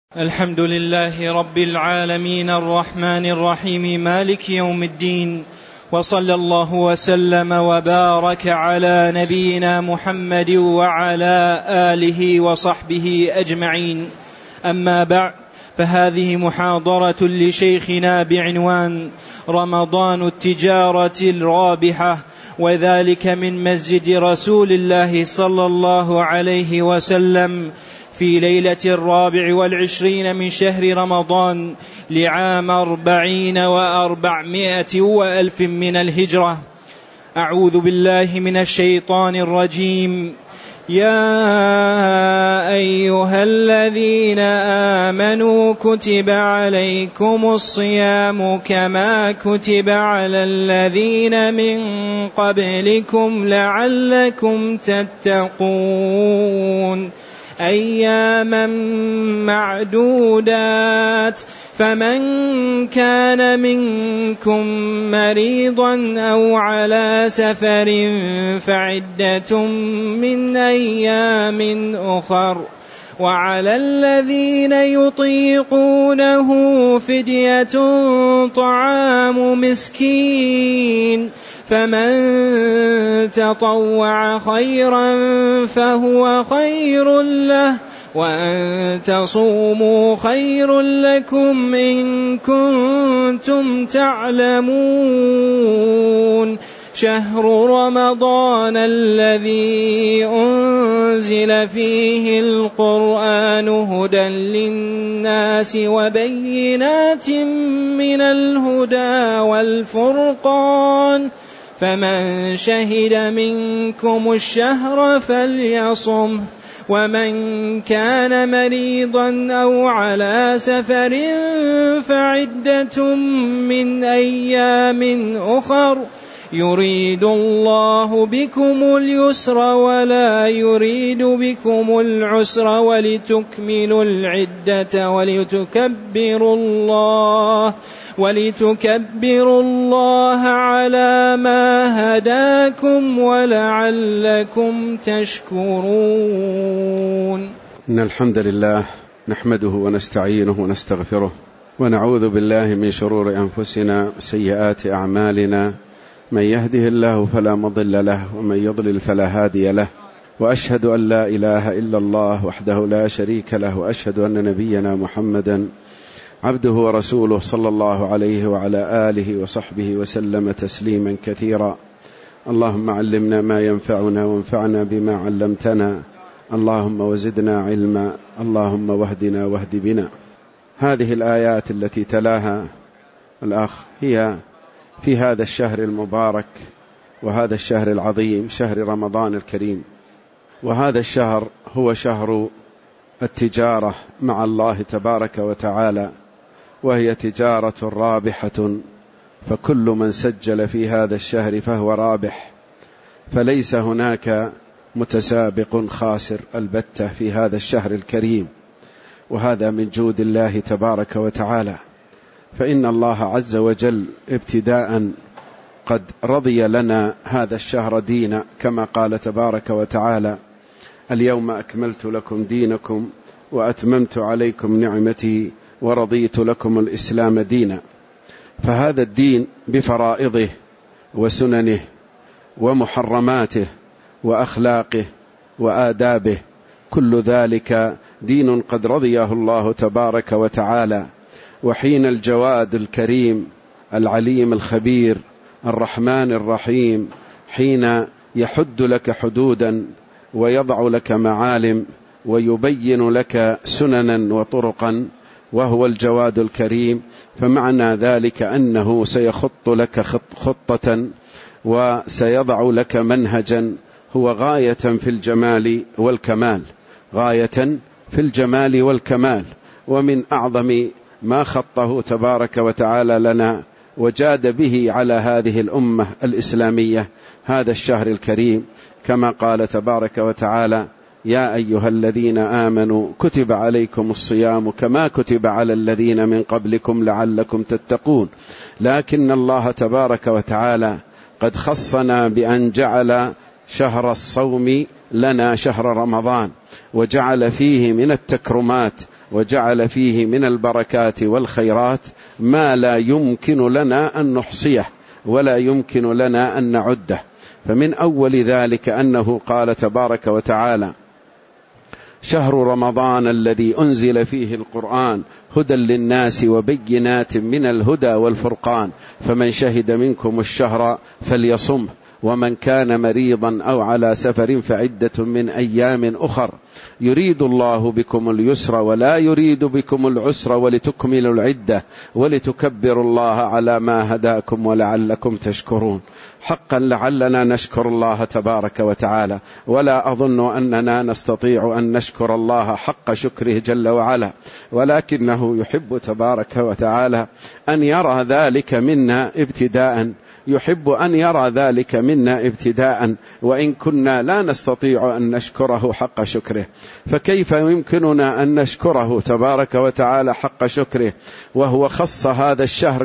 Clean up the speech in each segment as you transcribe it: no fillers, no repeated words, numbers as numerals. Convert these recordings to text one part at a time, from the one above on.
الحمد لله رب العالمين الرحمن الرحيم مالك يوم الدين، وصلى الله وسلم وبارك على نبينا محمد وعلى آله وصحبه أجمعين. أما بعد، فهذه محاضرة لشيخنا بعنوان رمضان التجارة الرابحة، وذلك من مسجد رسول الله صلى الله عليه وسلم في ليلة 24 من شهر رمضان لعام 40 و400 وألف من الهجرة. أعوذ بالله من الشيطان الرجيم. يا أيها الذين آمنوا كتب عليكم الصيام كما كتب على الذين من قبلكم لعلكم تتقون، أياما معدودات، فمن كان منكم مريضا أو على سفر فعدة من أيام أخر، وعلى الذين يطيقونه فدية طعام مسكين، فمن تطوع خيرا فهو خير له، وأن تصوموا خير لكم إن كنتم تعلمون. شهر رمضان الذي أنزل فيه القرآن هدى للناس وبينات من الهدى والفرقان، فمن شهد منكم الشهر فليصمه، ومن كان مريضا أو على سفر فعدة من أيام أخر، يريد الله بكم اليسر ولا يريد بكم العسر، ولتكملوا العدة ولتكبروا الله على ما هداكم ولعلكم تشكرون. إن الحمد لله نحمده ونستعينه ونستغفره، ونعوذ بالله من شرور أنفسنا وسيئات أعمالنا، من يهده الله فلا مضل له ومن يضلل فلا هادي له، وأشهد أن لا إله إلا الله وحده لا شريك له، وأشهد أن نبينا محمدا عبده ورسوله صلى الله عليه وعلى آله وصحبه وسلم تسليما كثيرا. اللهم علمنا ما ينفعنا وانفعنا بما علمتنا، اللهم وزدنا علما، اللهم واهدنا واهد بنا. هذه الآيات التي تلاها الأخ هي في هذا الشهر المبارك وهذا الشهر العظيم، شهر رمضان الكريم. وهذا الشهر هو شهر التجارة مع الله تبارك وتعالى، وهي تجارة رابحة، فكل من سجل في هذا الشهر فهو رابح، فليس هناك متسابق خاسر البتة في هذا الشهر الكريم. وهذا من جود الله تبارك وتعالى، فإن الله عز وجل ابتداء قد رضي لنا هذا الشهر دينا، كما قال تبارك وتعالى: اليوم أكملت لكم دينكم وأتممت عليكم نعمتي ورضيت لكم الإسلام دينا. فهذا الدين بفرائضه وسننه ومحرماته وأخلاقه وآدابه، كل ذلك دين قد رضيه الله تبارك وتعالى. وحين الجواد الكريم العليم الخبير الرحمن الرحيم حين يحد لك حدودا ويضع لك معالم ويبين لك سننا وطرقا، وهو الجواد الكريم، فمعنى ذلك أنه سيخط لك خطة وسيضع لك منهجا هو غاية في الجمال والكمال، غاية في الجمال والكمال. ومن أعظم ما خطه تبارك وتعالى لنا وجاد به على هذه الأمة الإسلامية هذا الشهر الكريم، كما قال تبارك وتعالى: يا أيها الذين آمنوا كتب عليكم الصيام كما كتب على الذين من قبلكم لعلكم تتقون. لكن الله تبارك وتعالى قد خصنا بأن جعل شهر الصوم لنا شهر رمضان، وجعل فيه من التكرمات وجعل فيه من البركات والخيرات ما لا يمكن لنا أن نحصيه ولا يمكن لنا أن نعده. فمن أول ذلك أنه قال تبارك وتعالى: شهر رمضان الذي أنزل فيه القرآن هدى للناس وبينات من الهدى والفرقان فمن شهد منكم الشهر فليصمه ومن كان مريضا أو على سفر فعدة من أيام أخر يريد الله بكم اليسر ولا يريد بكم العسر ولتكملوا العدة ولتكبروا الله على ما هداكم ولعلكم تشكرون. حقا لعلنا نشكر الله تبارك وتعالى، ولا أظن أننا نستطيع أن نشكر الله حق شكره جل وعلا، ولكنه يحب تبارك وتعالى أن يرى ذلك منا ابتداء، يحب أن يرى ذلك منا ابتداء، وإن كنا لا نستطيع أن نشكره حق شكره، فكيف يمكننا أن نشكره تبارك وتعالى حق شكره وهو خص هذا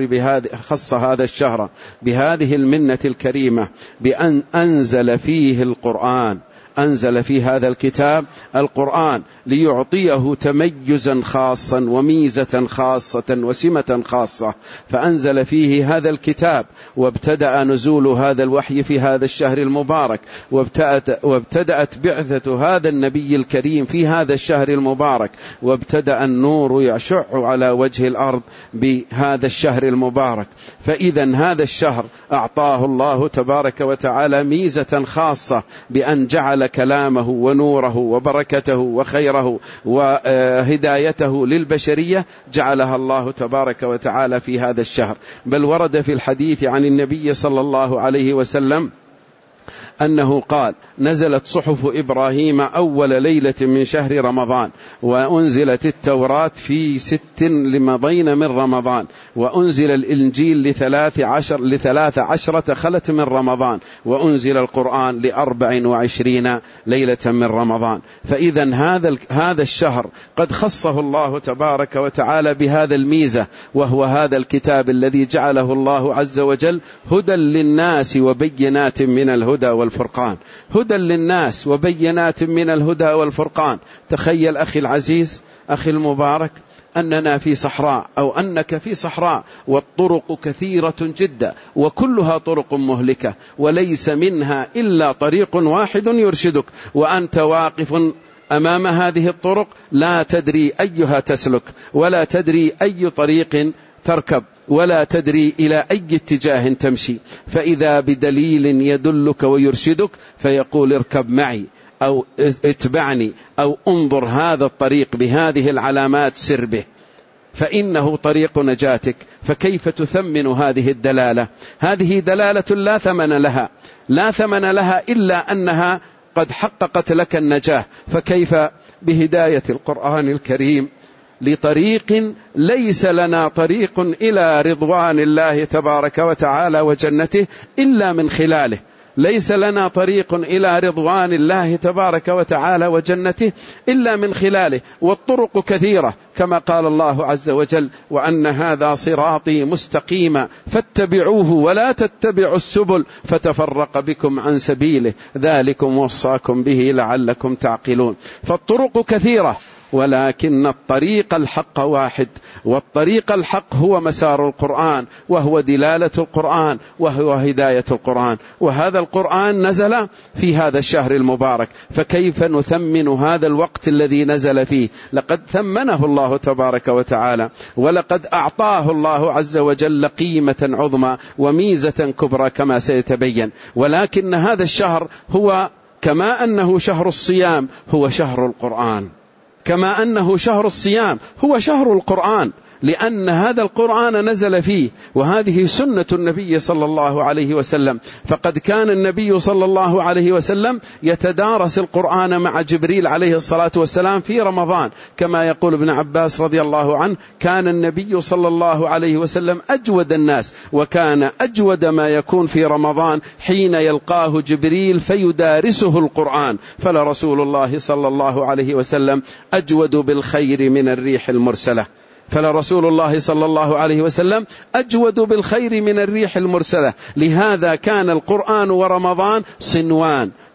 الشهر بهذه المنة الكريمة بأن أنزل فيه القرآن، أنزل في هذا الكتاب القرآن ليعطيه تميزا خاصا وميزة خاصة وسمة خاصة، فأنزل فيه هذا الكتاب وابتدأ نزول هذا الوحي في هذا الشهر المبارك، وابتدأت بعثة هذا النبي الكريم في هذا الشهر المبارك، وابتدأ النور يشع على وجه الأرض بهذا الشهر المبارك. فإذا هذا الشهر أعطاه الله تبارك وتعالى ميزة خاصة بأن جعل كلامه ونوره وبركته وخيره وهدايته للبشرية جعلها الله تبارك وتعالى في هذا الشهر. بل ورد في الحديث عن النبي صلى الله عليه وسلم أنه قال: نزلت صحف إبراهيم أول ليلة من شهر رمضان، وأنزلت التوراة في 6 لمضين من رمضان، وأنزل الإنجيل ل13 خلت من رمضان، وأنزل القرآن ل24 ليلة من رمضان. فإذا هذا الشهر قد خصه الله تبارك وتعالى بهذا الميزة، وهو هذا الكتاب الذي جعله الله عز وجل هدى للناس وبينات من الهدى والفرقان. هدى للناس وبينات من الهدى والفرقان. تخيل أخي العزيز، أخي المبارك، أننا في صحراء أو أنك في صحراء والطرق كثيرة جدا وكلها طرق مهلكة، وليس منها إلا طريق واحد يرشدك، وأنت واقف أمام هذه الطرق لا تدري أيها تسلك، ولا تدري أي طريق تركب، ولا تدري إلى أي اتجاه تمشي. فإذا بدليل يدلك ويرشدك فيقول: اركب معي، أو اتبعني، أو انظر هذا الطريق بهذه العلامات سر به، فإنه طريق نجاتك. فكيف تثمن هذه الدلالة؟ هذه دلالة لا ثمن لها إلا أنها قد حققت لك النجاة. فكيف بهداية القرآن الكريم لطريق ليس لنا طريق إلى رضوان الله تبارك وتعالى وجنته إلا من خلاله، ليس لنا طريق إلى رضوان الله تبارك وتعالى وجنته إلا من خلاله، والطرق كثيرة كما قال الله عز وجل: وأن هذا صراطي مستقيما فاتبعوه ولا تتبعوا السبل فتفرق بكم عن سبيله ذلكم وصاكم به لعلكم تعقلون. فالطرق كثيرة، ولكن الطريق الحق واحد، والطريق الحق هو مسار القرآن، وهو دلالة القرآن، وهو هداية القرآن. وهذا القرآن نزل في هذا الشهر المبارك، فكيف نثمن هذا الوقت الذي نزل فيه؟ لقد ثمنه الله تبارك وتعالى، ولقد أعطاه الله عز وجل قيمة عظمى وميزة كبرى كما سيتبين. ولكن هذا الشهر هو كما أنه شهر الصيام هو شهر القرآن، كما أنه شهر الصيام هو شهر القرآن، لأن هذا القرآن نزل فيه، وهذه سنة النبي صلى الله عليه وسلم. فقد كان النبي صلى الله عليه وسلم يتدارس القرآن مع جبريل عليه الصلاة والسلام في رمضان، كما يقول ابن عباس رضي الله عنه: كان النبي صلى الله عليه وسلم أجود الناس، وكان أجود ما يكون في رمضان حين يلقاه جبريل فيدارسه القرآن. فلرسول الله صلى الله عليه وسلم أجود بالخير من الريح المرسلة، فلرسول الله صلى الله عليه وسلم أجود بالخير من الريح المرسلة. لهذا كان القرآن ورمضان صنوان،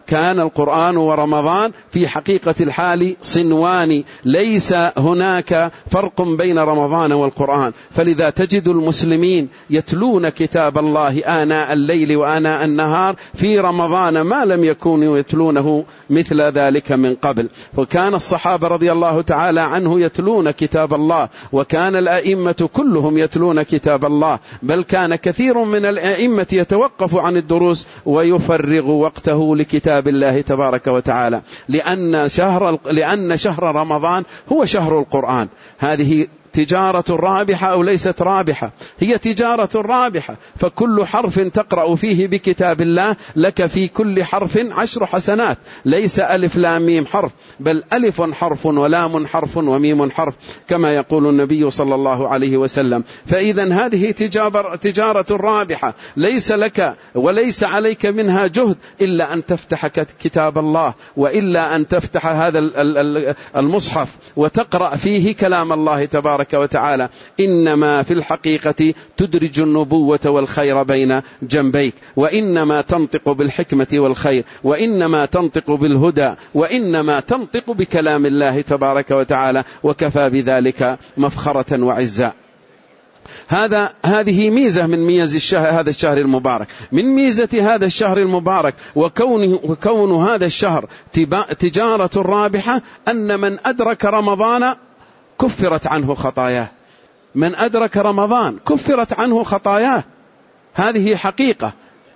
كان القرآن ورمضان في حقيقة الحال صنوان، ليس هناك فرق بين رمضان والقرآن. فلذا تجد المسلمين يتلون كتاب الله آناء الليل وآناء النهار في رمضان ما لم يكونوا يتلونه مثل ذلك من قبل. وكان الصحابة رضي الله تعالى عنه يتلون كتاب الله، وكان الأئمة كلهم يتلون كتاب الله، بل كان كثير من الأئمة يتوقف عن الدروس ويفرغ وقته لكتاب الله تبارك وتعالى، لأن شهر رمضان هو شهر القرآن. هذه تجارة رابحة أو ليست رابحة؟ هي تجارة رابحة، فكل حرف تقرأ فيه بكتاب الله لك في كل حرف 10 حسنات، ليس ألف لام ميم حرف، بل ألف حرف ولام حرف وميم حرف كما يقول النبي صلى الله عليه وسلم. فإذا هذه تجارة رابحة، ليس لك وليس عليك منها جهد إلا أن تفتح كتاب الله، وإلا أن تفتح هذا المصحف وتقرأ فيه كلام الله تبارك وتعالى. إنما في الحقيقة تدرج النبوة والخير بين جنبيك، وإنما تنطق بالحكمة والخير، وإنما تنطق بالهدى، وإنما تنطق بكلام الله تبارك وتعالى، وكفى بذلك مفخرة وعزا. هذه ميزة من ميز هذا الشهر المبارك. من ميزة هذا الشهر المبارك وكون هذا الشهر تجارة رابحة أن من أدرك رمضان كفرت عنه خطاياه. من أدرك رمضان كفرت عنه خطاياه، هذه حقيقة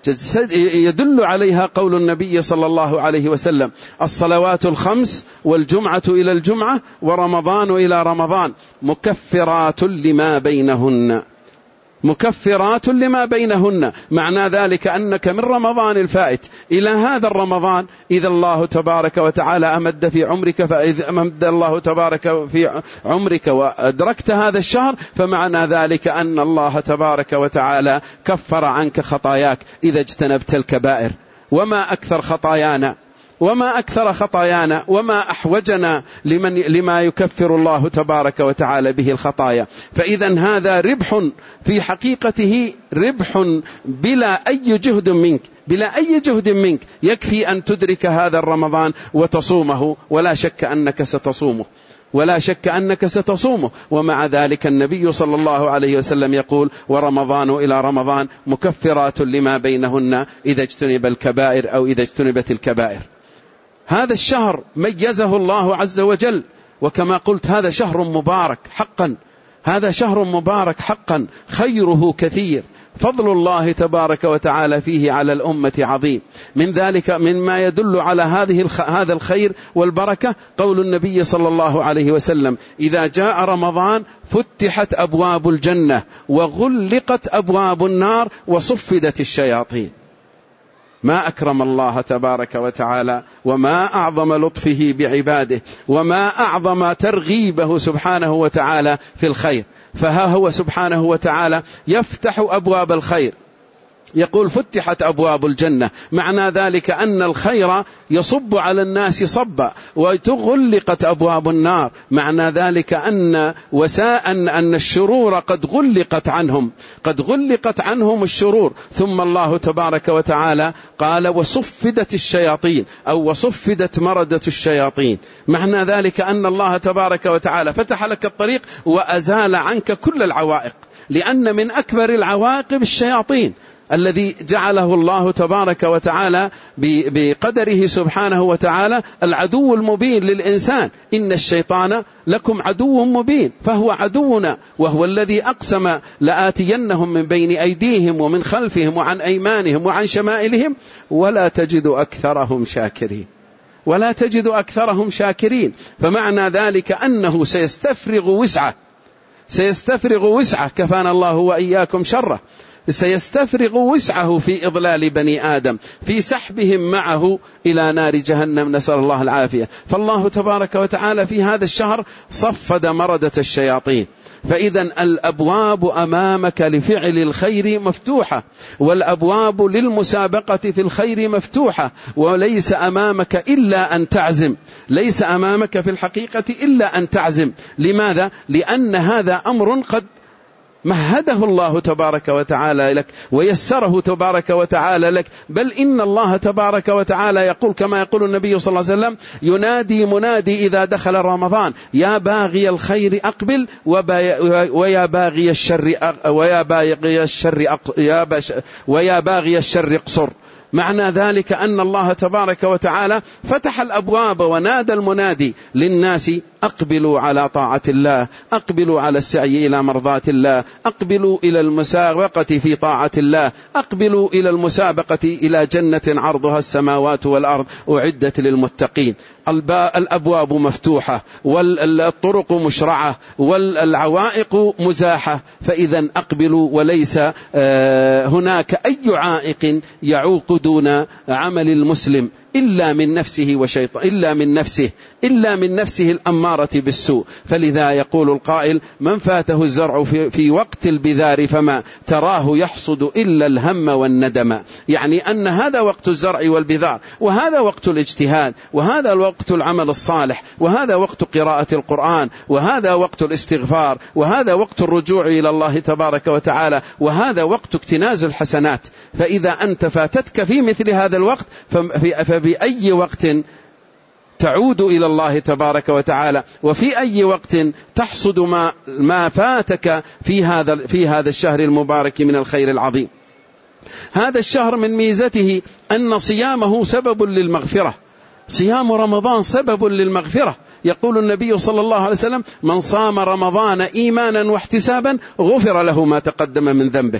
يدل عليها قول النبي صلى الله عليه وسلم: الصلوات الخمس والجمعة إلى الجمعة ورمضان إلى رمضان مكفرات لما بينهن. مكفرات لما بينهن، معنى ذلك أنك من رمضان الفائت إلى هذا الرمضان إذا الله تبارك وتعالى أمد في عمرك، فإذا أمد الله تبارك في عمرك وأدركت هذا الشهر، فمعنى ذلك أن الله تبارك وتعالى كفر عنك خطاياك إذا اجتنبت الكبائر. وما أكثر خطايانا، وما أكثر خطايانا، وما أحوجنا لما يكفر الله تبارك وتعالى به الخطايا. فإذا هذا ربح في حقيقته، ربح بلا أي جهد منك، بلا أي جهد منك، يكفي أن تدرك هذا الرمضان وتصومه، ولا شك أنك ستصومه، ولا شك أنك ستصومه. ومع ذلك النبي صلى الله عليه وسلم يقول: ورمضان إلى رمضان مكفرات لما بينهن إذا اجتنب الكبائر أو إذا اجتنبت الكبائر. هذا الشهر ميزه الله عز وجل، وكما قلت هذا شهر مبارك حقا، هذا شهر مبارك حقا، خيره كثير، فضل الله تبارك وتعالى فيه على الأمة عظيم. من ذلك مما يدل على هذا الخير والبركة قول النبي صلى الله عليه وسلم: إذا جاء رمضان فتحت أبواب الجنة وغلقت أبواب النار وصفدت الشياطين. ما أكرم الله تبارك وتعالى، وما أعظم لطفه بعباده، وما أعظم ترغيبه سبحانه وتعالى في الخير. فها هو سبحانه وتعالى يفتح أبواب الخير، يقول: فتحت أبواب الجنة، معنى ذلك أن الخير يصب على الناس صبا، وتغلقت أبواب النار، معنى ذلك أن الشرور قد غلقت عنهم، قد غلقت عنهم الشرور. ثم الله تبارك وتعالى قال: وصفدت الشياطين، أو وصفدت مردة الشياطين، معنى ذلك أن الله تبارك وتعالى فتح لك الطريق وأزال عنك كل العوائق، لأن من أكبر العوائق الشياطين الذي جعله الله تبارك وتعالى بقدره سبحانه وتعالى العدو المبين للإنسان. إن الشيطان لكم عدو مبين، فهو عدونا، وهو الذي أقسم: لآتينهم من بين أيديهم ومن خلفهم وعن أيمانهم وعن شمائلهم ولا تجد أكثرهم شاكرين، ولا تجد أكثرهم شاكرين. فمعنى ذلك أنه سيستفرغ وسعه، كفانا الله وإياكم شره، سيستفرغ وسعه في إضلال بني آدم، في سحبهم معه إلى نار جهنم، نسأل الله العافية. فالله تبارك وتعالى في هذا الشهر صفد مردة الشياطين. فإذا الأبواب أمامك لفعل الخير مفتوحة، والأبواب للمسابقة في الخير مفتوحة، وليس أمامك إلا أن تعزم، ليس أمامك في الحقيقة إلا أن تعزم. لماذا؟ لأن هذا أمر مهده الله تبارك وتعالى لك ويسره تبارك وتعالى لك، بل إن الله تبارك وتعالى يقول كما يقول النبي صلى الله عليه وسلم: ينادي منادي إذا دخل رمضان: يا باغي الخير أقبل ويا باغي الشر اقصر. معنى ذلك أن الله تبارك وتعالى فتح الأبواب ونادى المنادي للناس: أقبلوا على طاعة الله، أقبلوا على السعي إلى مرضاة الله، أقبلوا إلى المسابقة في طاعة الله، أقبلوا إلى المسابقة إلى جنة عرضها السماوات والأرض أعدت للمتقين. الأبواب مفتوحة والطرق مشرعة والعوائق مزاحة، فإذا أقبلوا، وليس هناك أي عائق يعوق دون عمل المسلم إلا من نفسه وشيطان، إلا من نفسه الأمارة بالسوء. فلذا يقول القائل: من فاته الزرع في وقت البذار فما تراه يحصد إلا الهم والندم. يعني أن هذا وقت الزرع والبذار، وهذا وقت الاجتهاد، وهذا وقت العمل الصالح، وهذا وقت قراءة القرآن، وهذا وقت الاستغفار، وهذا وقت الرجوع إلى الله تبارك وتعالى، وهذا وقت اكتناز الحسنات. فإذا أنت فاتتك في مثل هذا الوقت فبأي وقت تعود إلى الله تبارك وتعالى، وفي أي وقت تحصد ما فاتك في هذا الشهر المبارك من الخير العظيم. هذا الشهر من ميزته أن صيامه سبب للمغفرة، صيام رمضان سبب للمغفرة. يقول النبي صلى الله عليه وسلم: من صام رمضان إيمانا واحتسابا غفر له ما تقدم من ذنبه،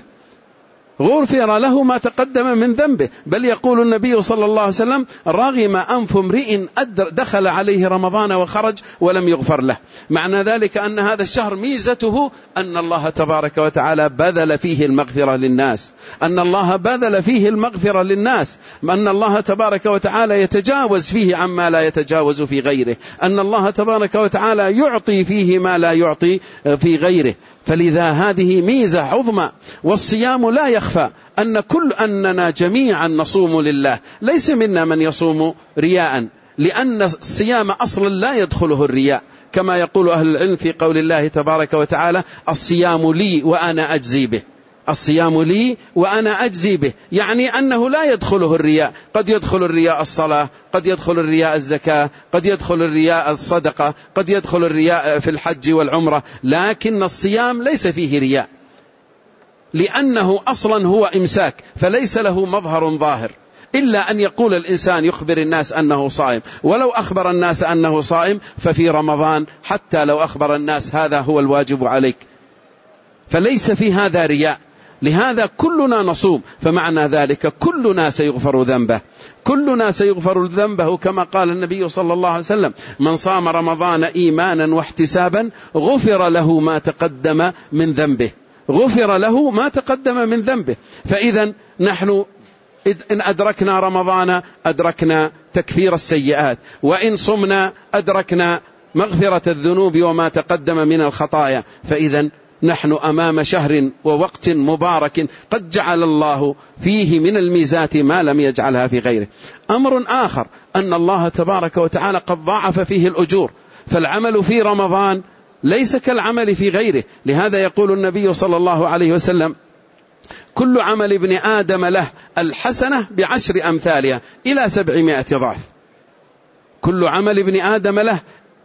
غفر له ما تقدم من ذنبه. بل يقول النبي صلى الله عليه وسلم: رغم أنف امرئ دخل عليه رمضان وخرج ولم يغفر له. معنى ذلك أن هذا الشهر ميزته أن الله تبارك وتعالى بذل فيه المغفرة للناس، أن الله بذل فيه المغفرة للناس، أن الله تبارك وتعالى يتجاوز فيه عما لا يتجاوز في غيره، أن الله تبارك وتعالى يعطي فيه ما لا يعطي في غيره. فلذا هذه ميزة عظمى. والصيام لا يخفى أننا جميعا نصوم لله، ليس منا من يصوم رياء، لأن الصيام أصلا لا يدخله الرياء، كما يقول أهل العلم في قول الله تبارك وتعالى: الصيام لي وأنا أجزي به. الصيام لي وأنا أجزي به، يعني أنه لا يدخله الرياء. قد يدخل الرياء الصلاة، قد يدخل الرياء الزكاة، قد يدخل الرياء الصدقة، قد يدخل الرياء في الحج والعمرة، لكن الصيام ليس فيه رياء، لأنه أصلا هو إمساك، فليس له مظهر ظاهر، إلا أن يقول الإنسان يخبر الناس أنه صائم. ولو أخبر الناس أنه صائم ففي رمضان حتى لو أخبر الناس هذا هو الواجب عليك، فليس في هذا رياء. لهذا كلنا نصوم، فمعنى ذلك كلنا سيغفر ذنبه، كلنا سيغفر ذنبه، كما قال النبي صلى الله عليه وسلم: من صام رمضان إيمانا واحتسابا غفر له ما تقدم من ذنبه، غفر له ما تقدم من ذنبه. فإذا نحن إن أدركنا رمضان أدركنا تكفير السيئات، وإن صمنا أدركنا مغفرة الذنوب وما تقدم من الخطايا. فإذا نحن أمام شهر ووقت مبارك قد جعل الله فيه من الميزات ما لم يجعلها في غيره. أمر آخر أن الله تبارك وتعالى قد ضاعف فيه الأجور، فالعمل في رمضان ليس كالعمل في غيره. لهذا يقول النبي صلى الله عليه وسلم: كل عمل ابن آدم له الحسنة ب10 أمثالها إلى 700 ضعف. كل عمل ابن آدم له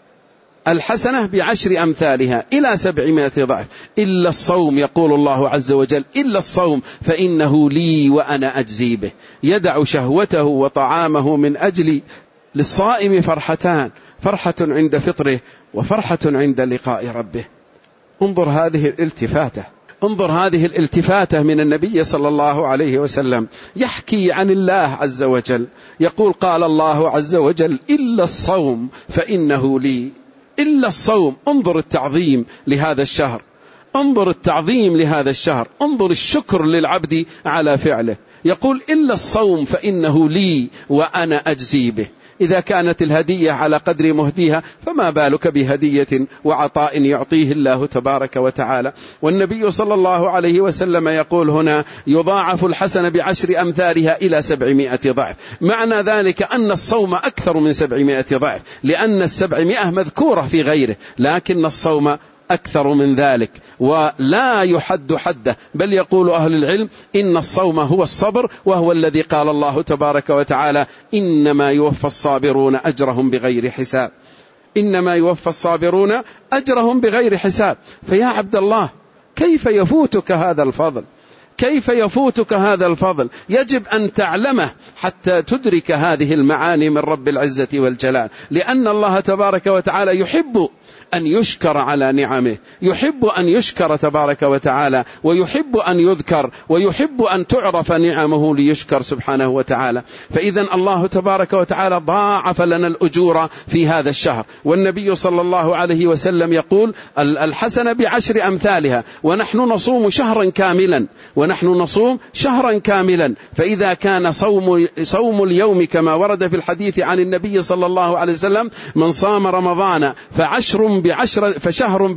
الحسنة ب10 أمثالها إلى 700 ضعف إلا الصوم. يقول الله عز وجل: إلا الصوم فإنه لي وأنا أجزي به. يدع شهوته وطعامه من أجلي. للصائم فرحتان: فرحة عند فطره وفرحة عند لقاء ربه. انظر هذه الالتفاتة، انظر هذه الالتفاتة من النبي صلى الله عليه وسلم، يحكي عن الله عز وجل، يقول: قال الله عز وجل: إلا الصوم فإنه لي. إلا الصوم. انظر التعظيم لهذا الشهر، انظر التعظيم لهذا الشهر، انظر الشكر للعبد على فعله. يقول: إلا الصوم فإنه لي وأنا أجزي به. إذا كانت الهدية على قدر مهديها فما بالك بهدية وعطاء يعطيه الله تبارك وتعالى. والنبي صلى الله عليه وسلم يقول هنا: يضاعف الحسنة ب10 أمثالها إلى 700 ضعف. معنى ذلك أن الصوم أكثر من 700 ضعف، لأن 700 مذكورة في غيره، لكن الصوم أكثر من ذلك ولا يحد حده، بل يقول أهل العلم إن الصوم هو الصبر، وهو الذي قال الله تبارك وتعالى إنما يوفى الصابرون أجرهم بغير حساب، إنما يوفى الصابرون أجرهم بغير حساب. فيا عبد الله كيف يفوتك هذا الفضل؟ كيف يفوتك هذا الفضل؟ يجب أن تعلمه حتى تدرك هذه المعاني من رب العزة والجلال، لأن الله تبارك وتعالى يحب أن يشكر على نعمه، يحب أن يشكر تبارك وتعالى، ويحب أن يذكر، ويحب أن تعرف نعمه ليشكر سبحانه وتعالى. فإذا الله تبارك وتعالى ضاعف لنا الأجور في هذا الشهر، والنبي صلى الله عليه وسلم يقول الحسنة بعشر أمثالها، ونحن نصوم شهرا كاملا، ونحن نصوم شهرا كاملا. فإذا كان صوم اليوم كما ورد في الحديث عن النبي صلى الله عليه وسلم من صام رمضان فشهر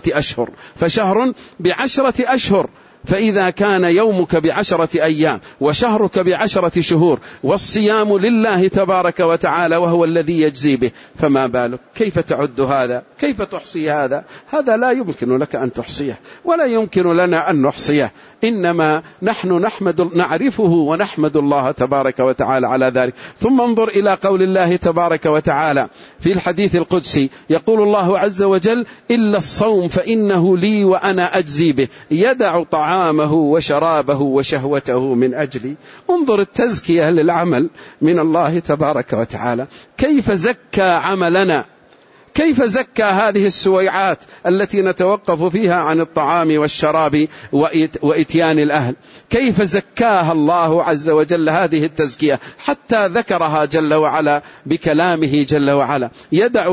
بعشرة أشهر، فإذا كان يومك بعشرة أيام وشهرك بعشرة شهور، والصيام لله تبارك وتعالى وهو الذي يجزي به، فما بالك؟ كيف تعد هذا؟ كيف تحصي هذا؟ هذا لا يمكن لك أن تحصيه، ولا يمكن لنا أن نحصيه، إنما نحن نعرفه ونحمد الله تبارك وتعالى على ذلك. ثم انظر إلى قول الله تبارك وتعالى في الحديث القدسي، يقول الله عز وجل إلا الصوم فإنه لي وأنا أجزي به، يدع طعامه وشرابه وشهوته من أجلي. انظر التزكية للعمل من الله تبارك وتعالى، كيف زكى عملنا، كيف زكى هذه السويعات التي نتوقف فيها عن الطعام والشراب وإتيان الأهل، كيف زكاها الله عز وجل هذه التزكية، حتى ذكرها جل وعلا بكلامه جل وعلا، يدع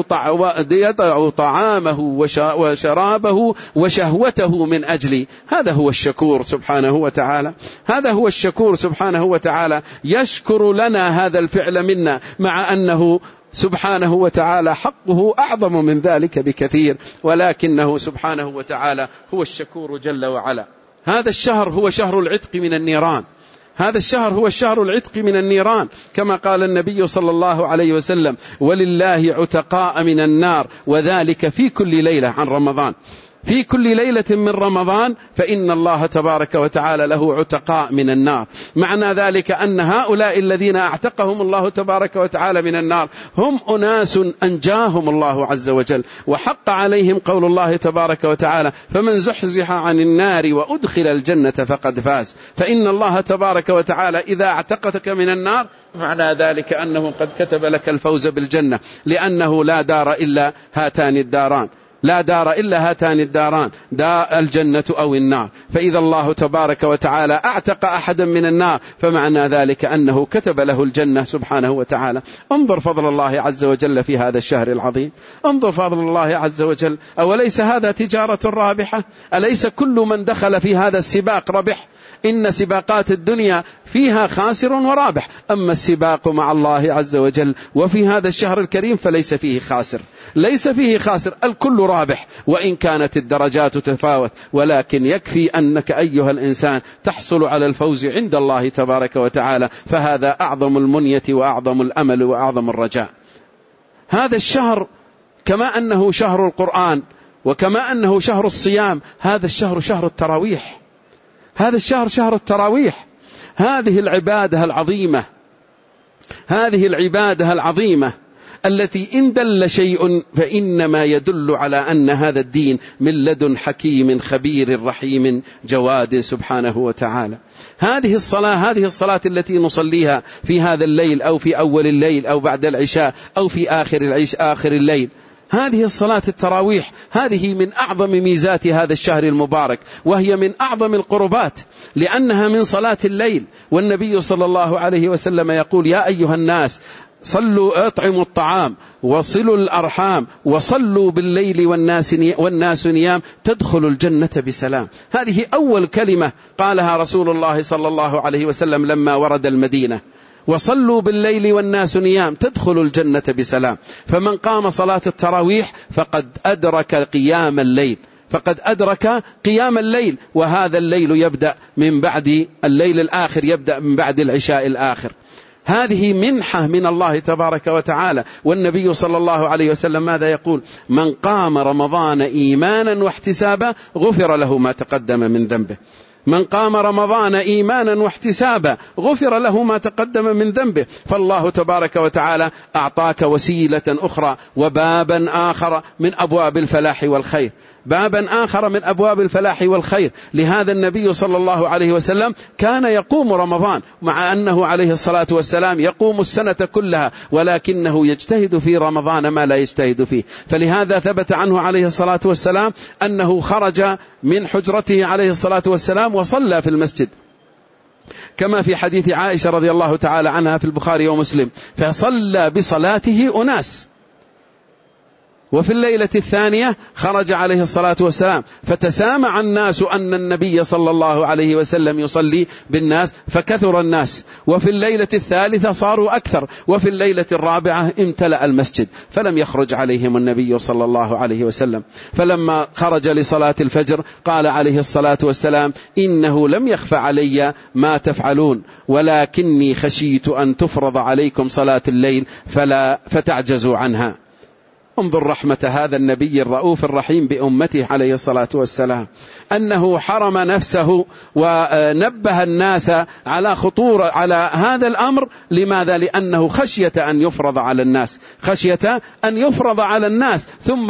طعامه وشرابه وشهوته من أجلي. هذا هو الشكور سبحانه وتعالى، هذا هو الشكور سبحانه وتعالى، يشكر لنا هذا الفعل منا، مع أنه سبحانه وتعالى حقه أعظم من ذلك بكثير، ولكنه سبحانه وتعالى هو الشكور جل وعلا. هذا الشهر هو شهر العتق من النيران، هذا الشهر هو شهر العتق من النيران، كما قال النبي صلى الله عليه وسلم ولله عتقاء من النار، وذلك في كل ليلة عن رمضان، في كل ليلة من رمضان فإن الله تبارك وتعالى له عتقاء من النار. معنى ذلك أن هؤلاء الذين أعتقهم الله تبارك وتعالى من النار هم أناس أنجاهم الله عز وجل، وحق عليهم قول الله تبارك وتعالى فمن زحزح عن النار وأدخل الجنة فقد فاز. فإن الله تبارك وتعالى إذا اعتقتك من النار معنى ذلك أنه قد كتب لك الفوز بالجنة، لأنه لا دار إلا هاتان الداران، لا دار إلا هاتان الداران، دار الجنة أو النار. فإذا الله تبارك وتعالى أعتق أحدا من النار فمعنى ذلك أنه كتب له الجنة سبحانه وتعالى. انظر فضل الله عز وجل في هذا الشهر العظيم، انظر فضل الله عز وجل. أوليس هذا تجارة رابحة؟ أليس كل من دخل في هذا السباق ربح؟ إن سباقات الدنيا فيها خاسر ورابح، أما السباق مع الله عز وجل وفي هذا الشهر الكريم فليس فيه خاسر، ليس فيه خاسر، الكل رابح، وإن كانت الدرجات تتفاوت، ولكن يكفي أنك أيها الإنسان تحصل على الفوز عند الله تبارك وتعالى، فهذا أعظم المنية وأعظم الأمل وأعظم الرجاء. هذا الشهر كما أنه شهر القرآن وكما أنه شهر الصيام، هذا الشهر شهر التراويح، هذا الشهر شهر التراويح. هذه العبادة العظيمة، هذه العبادة العظيمة التي إن دل شيء فإنما يدل على أن هذا الدين من لدن حكيم خبير رحيم جواد سبحانه وتعالى. هذه الصلاة التي نصليها في هذا الليل أو في أول الليل أو بعد العشاء أو في آخر الليل، هذه الصلاة التراويح، هذه من أعظم ميزات هذا الشهر المبارك، وهي من أعظم القربات لأنها من صلاة الليل. والنبي صلى الله عليه وسلم يقول يا أيها الناس صلوا اطعموا الطعام وصلوا الأرحام وصلوا بالليل والناس نيام تدخلوا الجنة بسلام. هذه أول كلمة قالها رسول الله صلى الله عليه وسلم لما ورد المدينة، وصلوا بالليل والناس نيام تدخل الجنة بسلام. فمن قام صلاة التراويح فقد أدرك قيام الليل، فقد أدرك قيام الليل، وهذا الليل يبدأ من بعد الليل الآخر، يبدأ من بعد العشاء الآخر. هذه منحة من الله تبارك وتعالى. والنبي صلى الله عليه وسلم ماذا يقول؟ من قام رمضان إيمانا واحتسابا غفر له ما تقدم من ذنبه. من قام رمضان إيمانا واحتسابا غفر له ما تقدم من ذنبه. فالله تبارك وتعالى أعطاك وسيلة أخرى وبابا آخر من أبواب الفلاح والخير، بابا آخر من أبواب الفلاح والخير. لهذا النبي صلى الله عليه وسلم كان يقوم رمضان، مع أنه عليه الصلاة والسلام يقوم السنة كلها، ولكنه يجتهد في رمضان ما لا يجتهد فيه. فلهذا ثبت عنه عليه الصلاة والسلام أنه خرج من حجرته عليه الصلاة والسلام وصلى في المسجد، كما في حديث عائشة رضي الله تعالى عنها في البخاري ومسلم، فصلى بصلاته أناس. وفي الليلة الثانية خرج عليه الصلاة والسلام فتسامع الناس أن النبي صلى الله عليه وسلم يصلي بالناس فكثر الناس. وفي الليلة الثالثة صاروا أكثر. وفي الليلة الرابعة امتلأ المسجد فلم يخرج عليهم النبي صلى الله عليه وسلم. فلما خرج لصلاة الفجر قال عليه الصلاة والسلام: إنه لم يخف علي ما تفعلون، ولكني خشيت أن تفرض عليكم صلاة الليل فتعجزوا عنها. انظر رحمة هذا النبي الرؤوف الرحيم بأمته عليه الصلاة والسلام، أنه حرم نفسه ونبه الناس على خطورة على هذا الأمر. لماذا؟ لأنه خشية أن يفرض على الناس، خشية أن يفرض على الناس ثم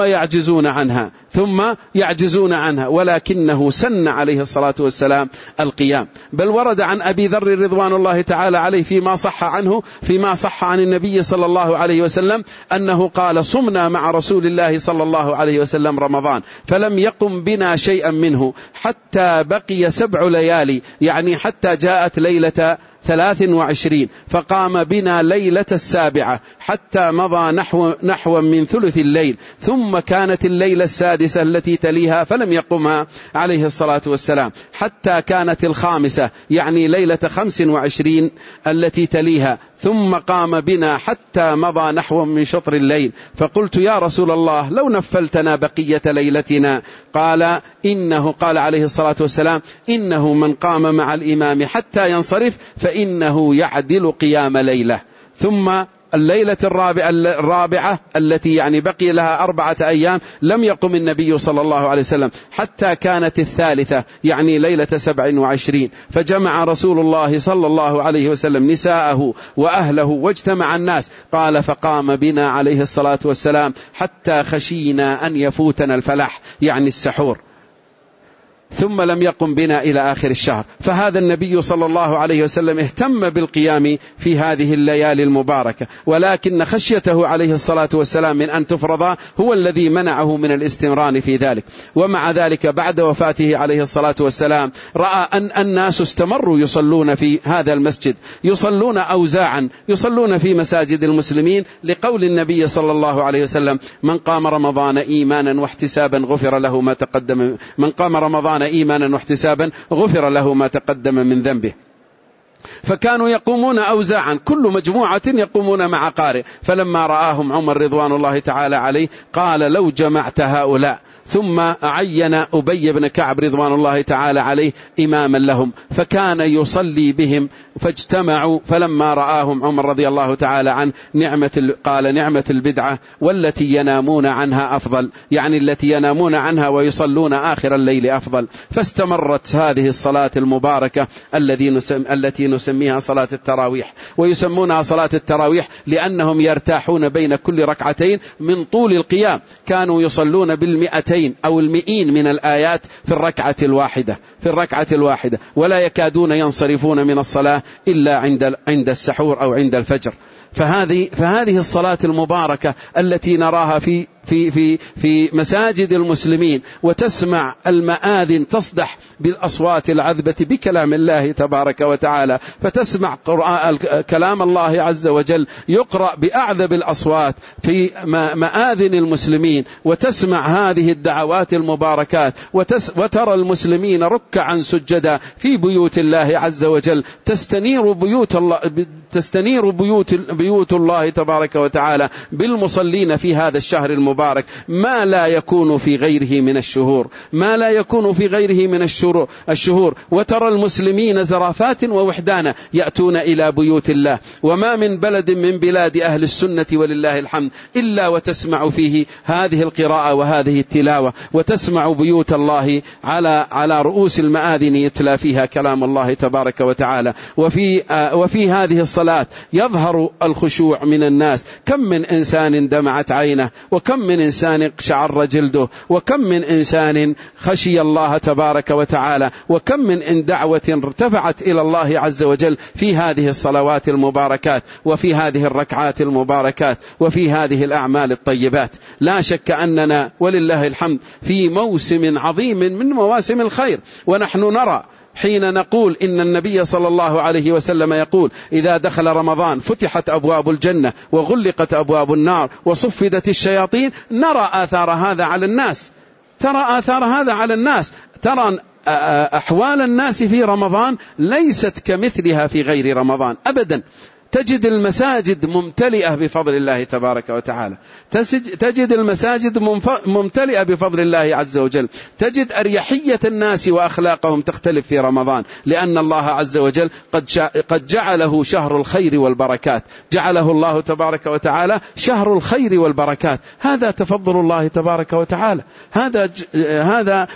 يعجزون عنها، ولكنه سن عليه الصلاة والسلام القيام. بل ورد عن أبي ذر رضوان الله تعالى عليه فيما صح عن النبي صلى الله عليه وسلم أنه قال: صمنا مع رسول الله صلى الله عليه وسلم رمضان فلم يقم بنا شيئا منه حتى بقي 7 ليالي، يعني حتى جاءت ليلة 23 فقام بنا ليلة 7 حتى مضى نحو من ثلث الليل، ثم كانت الليلة 6 التي تليها فلم يقمها عليه الصلاة والسلام حتى كانت 5 يعني ليلة 25 التي تليها، ثم قام بنا حتى مضى نحو من شطر الليل. فقلت: يا رسول الله لو نفلتنا بقية ليلتنا. قال عليه الصلاة والسلام: إنه من قام مع الإمام حتى ينصرف فإنه يعدل قيام ليلة. ثم الليلة الرابعة التي يعني بقي لها 4 أيام لم يقم النبي صلى الله عليه وسلم حتى كانت 3 يعني ليلة 27، فجمع رسول الله صلى الله عليه وسلم نساءه وأهله واجتمع الناس. قال: فقام بنا عليه الصلاة والسلام حتى خشينا أن يفوتنا الفلاح يعني السحور، ثم لم يقم بنا إلى آخر الشهر. فهذا النبي صلى الله عليه وسلم اهتم بالقيام في هذه الليالي المباركة، ولكن خشيته عليه الصلاة والسلام من أن تفرض هو الذي منعه من الاستمرار في ذلك. ومع ذلك بعد وفاته عليه الصلاة والسلام رأى أن الناس استمروا يصلون في هذا المسجد، يصلون أوزاعا، يصلون في مساجد المسلمين، لقول النبي صلى الله عليه وسلم: من قام رمضان إيمانا واحتسابا غفر له ما تقدم من قام رمضان إيمانا واحتسابا غفر له ما تقدم من ذنبه. فكانوا يقومون أوزاعا، كل مجموعة يقومون مع قارئ. فلما رآهم عمر رضوان الله تعالى عليه قال: لو جمعت هؤلاء. ثم عين أبي بن كعب رضوان الله تعالى عليه إماما لهم، فكان يصلي بهم فاجتمعوا. فلما رآهم عمر رضي الله تعالى عنه قال: نعمة البدعة والتي ينامون عنها أفضل، يعني التي ينامون عنها ويصلون آخر الليل أفضل. فاستمرت هذه الصلاة المباركة التي نسميها صلاة التراويح، ويسمونها صلاة التراويح لأنهم يرتاحون بين كل ركعتين من طول القيام. كانوا يصلون 200 أو 100 من الآيات في الركعة الواحدة، ولا يكادون ينصرفون من الصلاة إلا عند السحور أو عند الفجر. فهذه الصلاة المباركة التي نراها في مساجد المسلمين، وتسمع المآذن تصدح بالأصوات العذبة بكلام الله تبارك وتعالى، فتسمع كلام الله عز وجل يقرأ بأعذب الأصوات في مآذن المسلمين، وتسمع هذه الدعوات المباركات، وترى المسلمين ركعا سجدا في بيوت الله عز وجل، تستنير بيوت بيوت الله تبارك وتعالى بالمصلين في هذا الشهر المبارك ما لا يكون في غيره من الشهور، ما لا يكون في غيره من الشهور. وترى المسلمين زرافات ووحدانا يأتون إلى بيوت الله، وما من بلد من بلاد أهل السنة ولله الحمد إلا وتسمع فيه هذه القراءة وهذه التلاوة، وتسمع بيوت الله على رؤوس المآذن يتلى فيها كلام الله تبارك وتعالى. وفي هذه الصلاة يظهر الخشوع من الناس. كم من إنسان دمعت عينه، وكم من إنسان شعر جلده، وكم من إنسان خشي الله تبارك وتعالى، وكم من دعوة ارتفعت إلى الله عز وجل في هذه الصلوات المباركات، وفي هذه الركعات المباركات، وفي هذه الأعمال الطيبات. لا شك أننا ولله الحمد في موسم عظيم من مواسم الخير. ونحن نرى حين نقول إن النبي صلى الله عليه وسلم يقول إذا دخل رمضان فتحت أبواب الجنة وغلقت أبواب النار وصفدت الشياطين. نرى آثار هذا على الناس، ترى آثار هذا على الناس، ترى أحوال الناس في رمضان ليست كمثلها في غير رمضان أبدا. تجد المساجد ممتلئة بفضل الله تبارك وتعالى، تجد المساجد ممتلئة بفضل الله عز وجل، تجد أريحية الناس وأخلاقهم تختلف في رمضان، لأن الله عز وجل قد جعله شهر الخير والبركات، جعله الله تبارك وتعالى شهر الخير والبركات. هذا تفضل الله تبارك وتعالى، هذا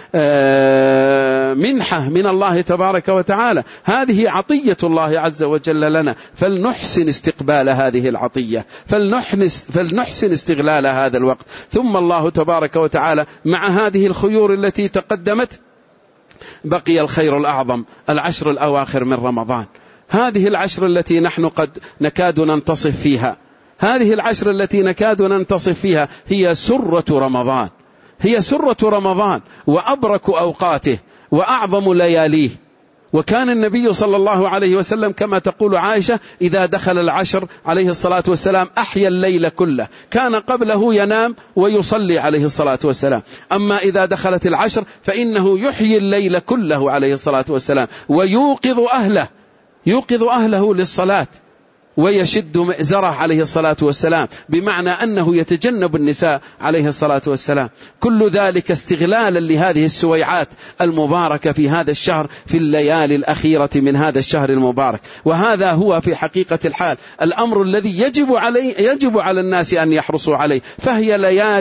منحة من الله تبارك وتعالى، هذه عطية الله عز وجل لنا، فلنحسن استقبال هذه العطية، فلنحسن استغلال هذا الوقت. ثم الله تبارك وتعالى مع هذه الخيور التي تقدمت بقي الخير الأعظم، العشر الأواخر من رمضان. هذه العشر التي نحن قد نكاد ننتصف فيها، هذه العشر التي نكاد ننتصف فيها هي سرة رمضان، هي سرة رمضان وأبرك أوقاته وأعظم لياليه. وكان النبي صلى الله عليه وسلم كما تقول عائشة إذا دخل العشر عليه الصلاة والسلام أحيا الليل كله، كان قبله ينام ويصلي عليه الصلاة والسلام، أما إذا دخلت العشر فإنه يحيي الليل كله عليه الصلاة والسلام ويوقظ أهله للصلاة، ويشد مئزره عليه الصلاة والسلام، بمعنى أنه يتجنب النساء عليه الصلاة والسلام. كل ذلك استغلالا لهذه السويعات المباركة في هذا الشهر، في الليالي الأخيرة من هذا الشهر المبارك. وهذا هو في حقيقة الحال الأمر الذي يجب على الناس أن يحرصوا عليه. فهي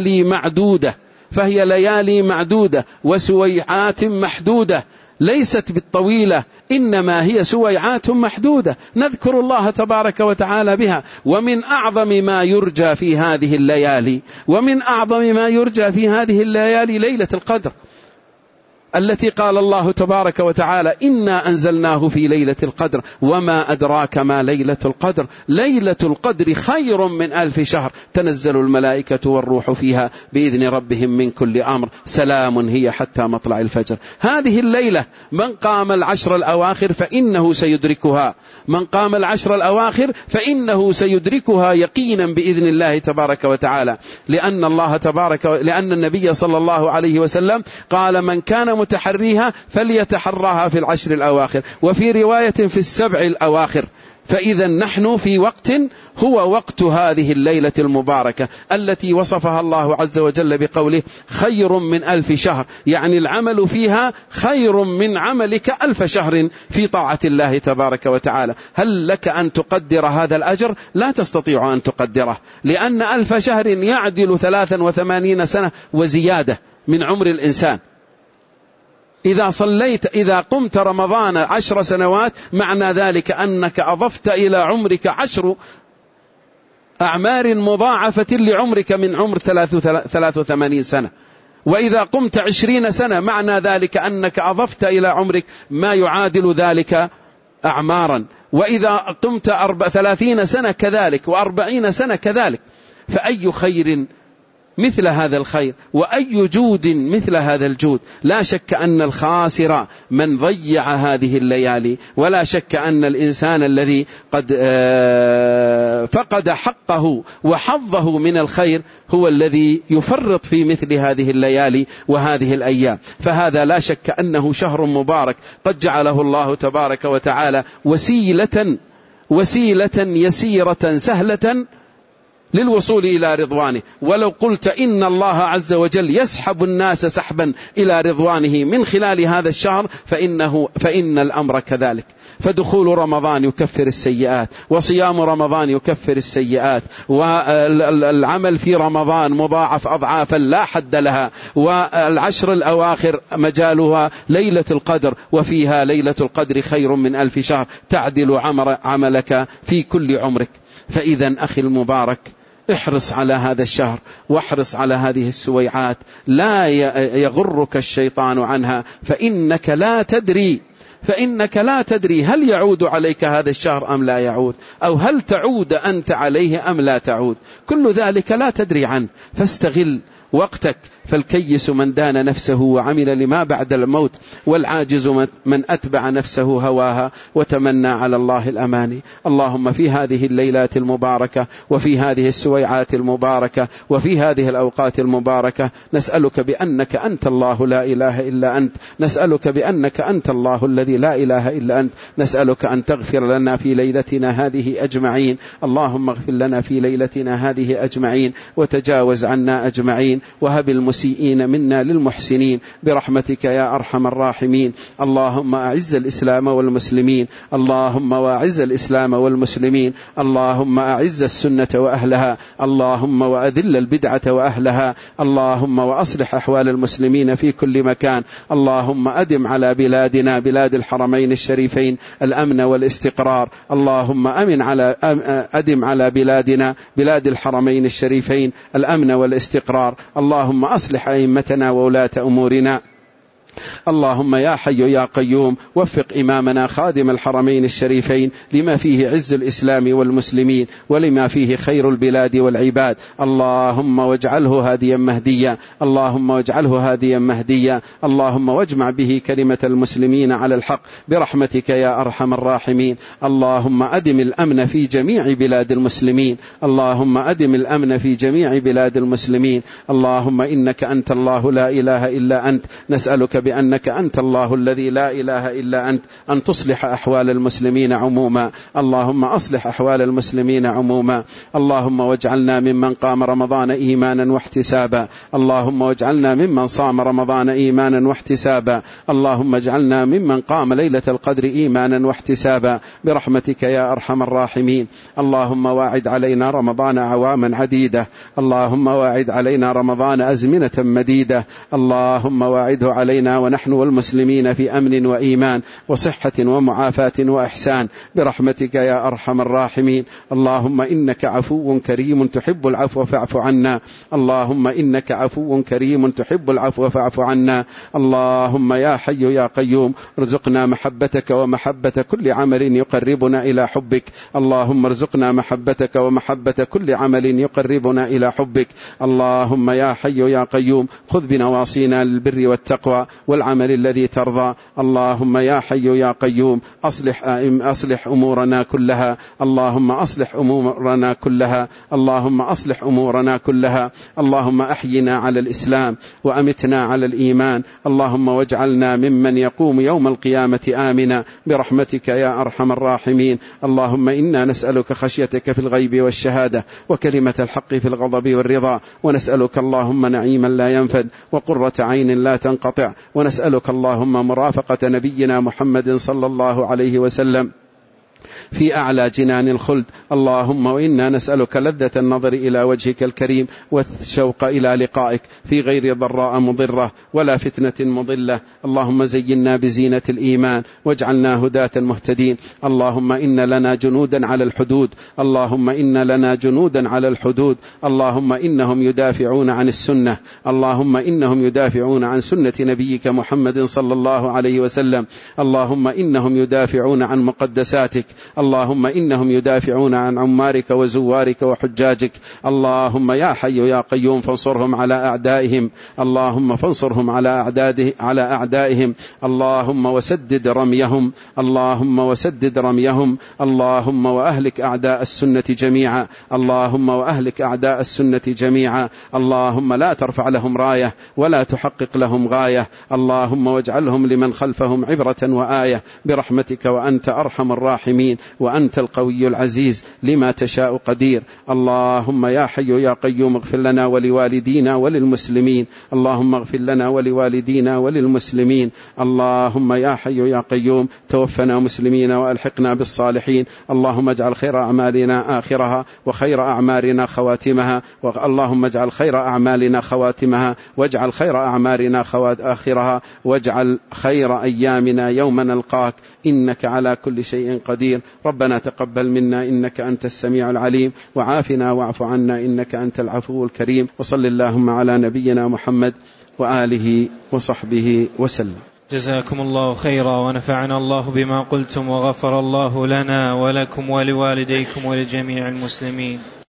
ليالي معدودة وسويعات محدودة، ليست بالطويلة، إنما هي سويعات محدودة نذكر الله تبارك وتعالى بها. ومن أعظم ما يرجى في هذه الليالي ليلة القدر، التي قال الله تبارك وتعالى إنا أنزلناه في ليلة القدر وما أدراك ما ليلة القدر، ليلة القدر خير من 1000 شهر، تنزل الملائكة والروح فيها بإذن ربهم من كل أمر، سلام هي حتى مطلع الفجر. هذه الليلة من قام العشر الأواخر فإنه سيدركها، من قام العشر الأواخر فإنه سيدركها يقينا بإذن الله تبارك وتعالى، لأن النبي صلى الله عليه وسلم قال من كان متحريها فليتحراها في العشر الأواخر، وفي رواية في السبع الأواخر. فإذا نحن في وقت هو وقت هذه الليلة المباركة التي وصفها الله عز وجل بقوله خير من 1000 شهر، يعني العمل فيها خير من عملك 1000 شهر في طاعة الله تبارك وتعالى. هل لك أن تقدر هذا الأجر؟ لا تستطيع أن تقدره، لأن 1000 شهر يعدل 83 سنة وزيادة من عمر الإنسان. إذا قمت رمضان 10 سنوات معنى ذلك أنك أضفت إلى عمرك 10 أعمار مضاعفة لعمرك من عمر 83 سنة. وإذا قمت 20 سنة معنى ذلك أنك أضفت إلى عمرك ما يعادل ذلك أعمارا. وإذا قمت 30 سنة كذلك، و40 سنة كذلك. فأي خير مثل هذا الخير، وأي جود مثل هذا الجود. لا شك أن الخاسر من ضيع هذه الليالي، ولا شك أن الإنسان الذي قد فقد حقه وحظه من الخير هو الذي يفرط في مثل هذه الليالي وهذه الأيام. فهذا لا شك أنه شهر مبارك قد جعله الله تبارك وتعالى وسيلة يسيرة سهلة للوصول إلى رضوانه. ولو قلت إن الله عز وجل يسحب الناس سحبا إلى رضوانه من خلال هذا الشهر فإن الأمر كذلك. فدخول رمضان يكفر السيئات، وصيام رمضان يكفر السيئات، والعمل في رمضان مضاعف أضعافا لا حد لها، والعشر الأواخر مجالها ليلة القدر، وفيها ليلة القدر خير من 1000 شهر، تعدل عملك في كل عمرك. فإذا أخي المبارك احرص على هذا الشهر، واحرص على هذه السويعات، لا يغرك الشيطان عنها، فإنك لا تدري هل يعود عليك هذا الشهر أم لا يعود، أو هل تعود أنت عليه أم لا تعود، كل ذلك لا تدري عنه. فاستغل وقتك، فالكيس من دان نفسه وعمل لما بعد الموت، والعاجز من أتبع نفسه هواها وتمنى على الله الأماني. اللهم في هذه الليلات المباركة، وفي هذه السويعات المباركة، وفي هذه الأوقات المباركة، نسألك بأنك أنت الله لا إله إلا أنت، نسألك بأنك أنت الله الذي لا إله إلا أنت، نسألك أن تغفر لنا في ليلتنا هذه أجمعين. اللهم اغفر لنا في ليلتنا هذه أجمعين، وتجاوز عنا أجمعين، وهب المسيئين منا للمحسنين برحمتك يا أرحم الراحمين. اللهم أعز الإسلام والمسلمين، اللهم وأعز الإسلام والمسلمين، اللهم أعز السنة وأهلها، اللهم وأذل البدعة وأهلها، اللهم وأصلح أحوال المسلمين في كل مكان. اللهم أدم على بلادنا بلاد الحرمين الشريفين الأمن والاستقرار. اللهم أدم على بلادنا بلاد الحرمين الشريفين الأمن والاستقرار. اللهم أصلح أئمتنا وولاة أمورنا. اللهم يا حي يا قيوم وفق إمامنا خادم الحرمين الشريفين لما فيه عز الإسلام والمسلمين، ولما فيه خير البلاد والعباد. اللهم واجعله هاديا مهديا، اللهم واجعله هاديا مهديا، اللهم واجمع به كلمة المسلمين على الحق برحمتك يا أرحم الراحمين. اللهم أدم الأمن في جميع بلاد المسلمين، اللهم أدم الأمن في جميع بلاد المسلمين. اللهم إنك أنت الله لا إله إلا أنت، نسألك بأنك أنت الله الذي لا إله إلا أنت أن تصلح أحوال المسلمين عموما. اللهم أصلح أحوال المسلمين عموما. اللهم واجعلنا ممن قام رمضان إيمانا واحتسابا، اللهم واجعلنا ممن صام رمضان إيمانا واحتسابا، اللهم اجعلنا ممن قام ليلة القدر إيمانا واحتسابا برحمتك يا أرحم الراحمين. اللهم واعد علينا رمضان عواما عديدة، اللهم واعد علينا رمضان أزمنة مديدة، اللهم واعده علينا ونحن والمسلمين في أمن وإيمان وصحة ومعافاة وإحسان برحمتك يا أرحم الراحمين. اللهم إنك عفو كريم تحب العفو فاعف عنا، اللهم إنك عفو كريم تحب العفو فاعف عنا. اللهم يا حي يا قيوم ارزقنا محبتك ومحبة كل عمل يقربنا إلى حبك، اللهم ارزقنا محبتك ومحبة كل عمل يقربنا إلى حبك. اللهم يا حي يا قيوم خذ بنواصينا للبر والتقوى والعمل الذي ترضى. اللهم يا حي يا قيوم أصلح أمورنا كلها، اللهم أصلح أمورنا كلها، اللهم أصلح أمورنا كلها. اللهم أحينا على الإسلام وأمتنا على الإيمان، اللهم واجعلنا ممن يقوم يوم القيامة آمنا برحمتك يا أرحم الراحمين. اللهم إنا نسألك خشيتك في الغيب والشهادة، وكلمة الحق في الغضب والرضا، ونسألك اللهم نعيما لا ينفد، وقرة عين لا تنقطع، ونسألك اللهم مرافقة نبينا محمد صلى الله عليه وسلم في أعلى جنان الخلد. اللهم وإنا نسألك لذة النظر إلى وجهك الكريم والشوق إلى لقائك في غير ضراء مضرة ولا فتنة مضلة. اللهم زينا بزينة الإيمان واجعلنا هداة مهتدين. اللهم إن لنا جنودا على الحدود، اللهم إن لنا جنودا على الحدود، اللهم إنهم يدافعون عن السنة، اللهم إنهم يدافعون عن سنة نبيك محمد صلى الله عليه وسلم، اللهم إنهم يدافعون عن مقدساتك، اللهم إنهم يدافعون عن عمارك وزوارك وحجاجك. اللهم يا حي يا قيوم فانصرهم على أعدائهم، اللهم فانصرهم على أعدائهم، اللهم وسدد رميهم، اللهم وسدد رميهم، اللهم وأهلك أعداء السنة جميعا، اللهم وأهلك أعداء السنة جميعا. اللهم لا ترفع لهم راية ولا تحقق لهم غاية، اللهم واجعلهم لمن خلفهم عبرة وآية برحمتك وأنت أرحم الراحمين. وأنت القوي العزيز لما تشاء قدير. اللهم يا حي يا قيوم اغفر لنا ولوالدينا وللمسلمين. اللهم اغفر لنا ولوالدينا وللمسلمين. اللهم يا حي يا قيوم توفنا مسلمين وألحقنا بالصالحين. اللهم اجعل خير أعمالنا آخرها وخير أعمارنا خواتمها. اللهم اجعل خير أعمالنا خواتمها واجعل خير أعمارنا آخرها واجعل خير أيامنا يوم نلقاك إنك على كل شيء قدير. ربنا تقبل منا إنك أنت السميع العليم وعافنا واعف عنا إنك أنت العفو الكريم. وصل اللهم على نبينا محمد وآله وصحبه وسلم. جزاكم الله خيرا ونفعنا الله بما قلتم وغفر الله لنا ولكم ولوالديكم ولجميع المسلمين.